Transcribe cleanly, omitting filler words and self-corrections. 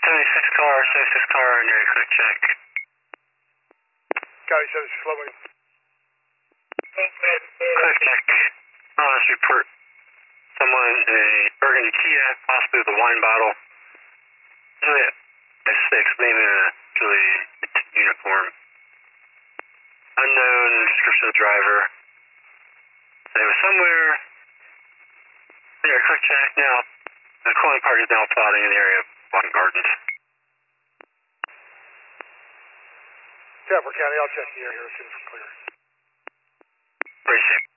76 car, and area quick check. Copy, 76, slowing. Quick check. Let's report someone in a burgundy Kia, possibly with a wine bottle. Usually a 6, maybe in a Julie uniform. Unknown description of the driver. They were somewhere. Yeah, quick check now. The calling party is now plotting in the area of Boston Gardens. Stafford County, I'll check the area here as soon as we're clear. Very safe.